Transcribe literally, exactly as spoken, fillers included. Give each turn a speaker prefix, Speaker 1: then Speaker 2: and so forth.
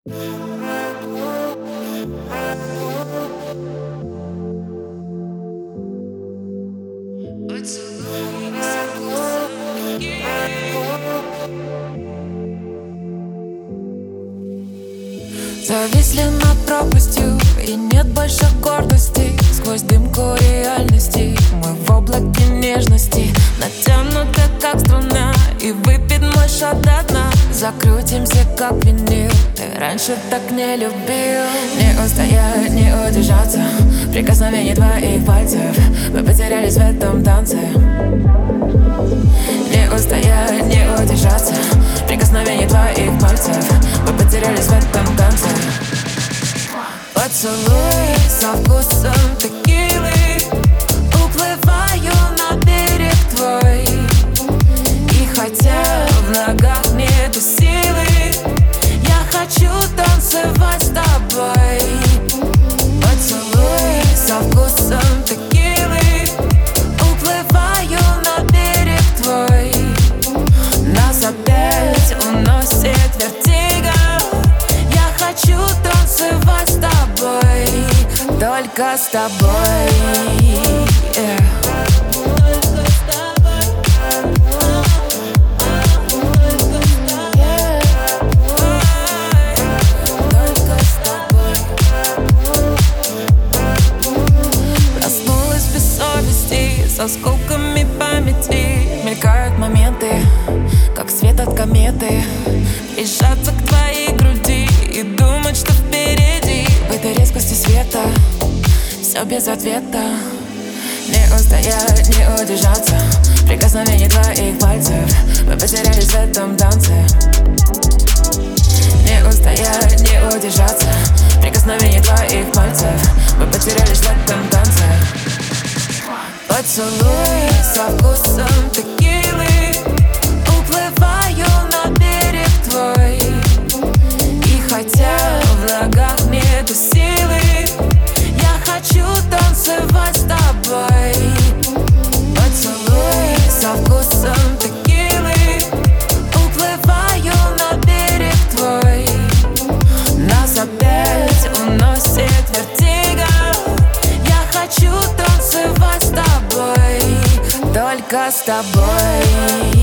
Speaker 1: Зависли над пропастью, и нет больше гордости. Сквозь дымку реальности мы в облаке нежности, натянуты как струна, и выпит мой шот до дна. Закрутимся как винил, ты раньше так не любил. Не устоять, не удержаться, прикосновений твоих пальцев. Мы потерялись в этом танце. Не устоять, не удержаться, прикосновений твоих пальцев. Мы потерялись в этом танце. Поцелуй со вкусом текилы, уплываю на берег твой. И хотя в ногах нету силы, я хочу танцевать с тобой. Поцелуй со вкусом текилы, уплываю на берег твой. Нас опять уносит вертиго, я хочу танцевать с тобой, только с тобой, yeah. С осколками памяти мелькают моменты, как свет от кометы. Прижаться к твоей груди и думать, что впереди. В этой резкости света все без ответа. Не устоять, не удержаться, прикосновений твоих пальцев. Мы потерялись в этом танце. Не устоять, не удержаться, прикосновений твоих пальцев. Мы потерялись в этом танце. Поцелуй со вкусом текилы, уплываю на берег твой. И хотя в ногах нету силы, я хочу танцевать с тобой. Поцелуй со вкусом текилы, уплываю на берег твой. Нас опять уносит вертиго, я хочу танцевать с тобой, только с тобой.